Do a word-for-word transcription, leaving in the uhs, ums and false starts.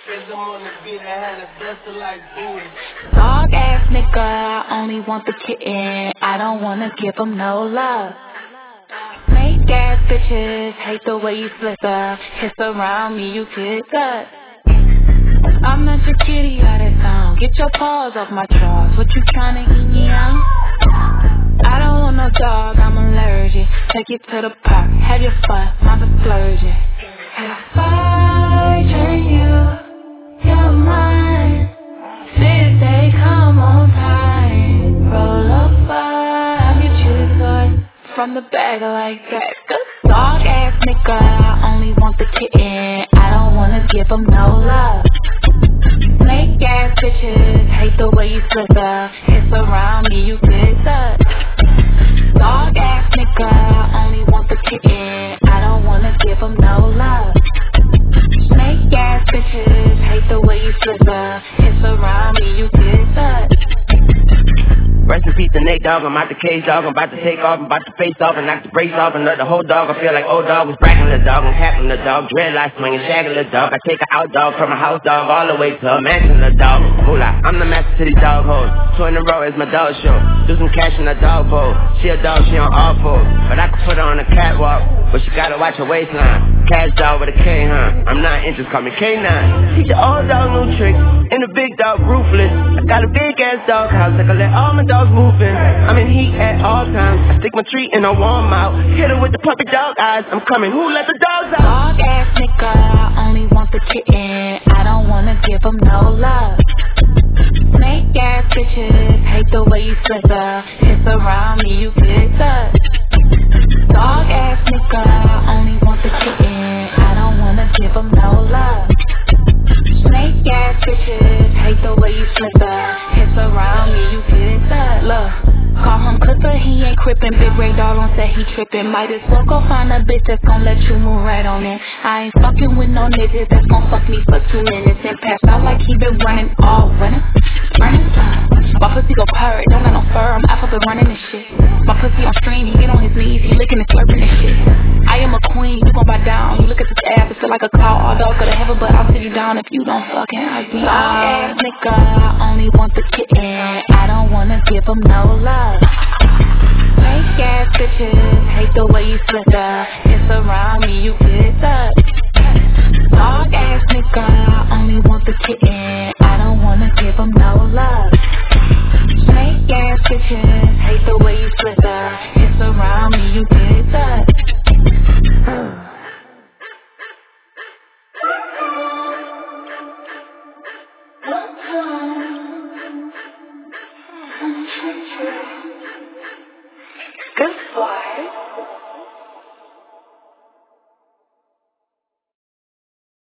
Cause I'm on the beat, I had a vessel like booty. Dog ass nigga, I only want the kitten. I don't wanna give him no love. Fake ass bitches hate the way you flicker. Kiss around me, you get gut. I'm not your kitty out of town. Get your paws off my drawers. What you tryna eat me out? I don't want no dog, I'm allergic. Take it to the park, have your fun, mama splurging. If I turn you, you're mine. Since they come on time, roll up, I'll get you toy from the bag like that. Good dog ass nigga, I only want the kitten. I don't wanna give him no love. Snake ass bitches hate the way you flicker. It's around me, you get that. Dog ass nigga, I only want the kitten. I don't wanna give him no love. Snake ass bitches hate the way you flicker. It's around me, you get that. Rest in peace to Nate Dogg, I'm out the cage dog, I'm about to take off, I'm about to face off and knock the brakes off and let the whole dog. I feel like old dog was bragging the dog, I'm hacking the dog, dreadlocks swinging, shagging the dog. I take a out dog from a house dog all the way to a mansion the dog. Hula, I'm the master to these dog hoes. Two in a row is my dog show. Do some cash in the dog bowl. She a dog, she on all fours, but I can put her on a catwalk, but she gotta watch her waistline. Cash dog with a K, huh? I'm not interested, call me K nine. Teach the old dog new tricks, and the big dog ruthless. I got a big ass dog house, I can let all my dogs move in. I'm in heat at all times. I stick my treat and I warm out. Hit her with the puppy dog eyes. I'm coming. Who let the dogs out? Dog ass nigga, I only want the kitten. I don't wanna give him no love. Snake ass bitches hate the way you flicker. It's around me, you get that. Dog ass nigga, I only want the kitten. I don't wanna give him no love. Snake ass bitches hate the way you flicker. It's around me, you get that. Look, call him Clipper, he ain't crippin'. Big Ray Doll on set, he trippin'. Might as well go find a bitch that's gon' let you move right on in. I ain't fucking with no niggas that's gon' fuck me for two minutes and pass out like he been running all running. Running, uh, my pussy go purr, don't got no fur, I'm out for the running this shit. My pussy on stream, he get on his knees, he licking and slurping this shit. I am a queen, you gon' bow down. You look at this ass, it feel like a cloud. All dog could have but I'll sit you down if you don't fucking I be dog ass nigga, I only want the kitten. I don't wanna give him no love. Fake ass bitches hate the way you flicker. It's around me, you get that. Dog ass nigga, I only want the kitten. I don't wanna give him no love. Snake ass bitches hate the way you flicker. It's around me, you get that. One time,